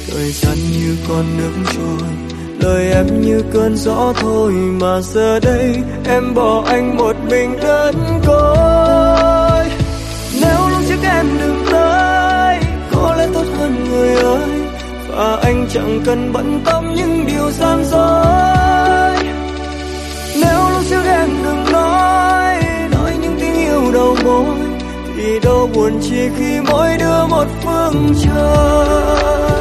thời gian như con nước trôi, lời em như cơn gió thôi, mà giờ đây em bỏ anh một mình đơn côi. Nếu lúc trước em đừng tới, có lẽ tốt hơn người ơi, và anh chẳng cần bận tâm những điều gian dối. Nếu lúc trước em đừng nói những tiếng yêu đầu môi, thì đâu buồn chỉ khi mỗi đứa một phương trời.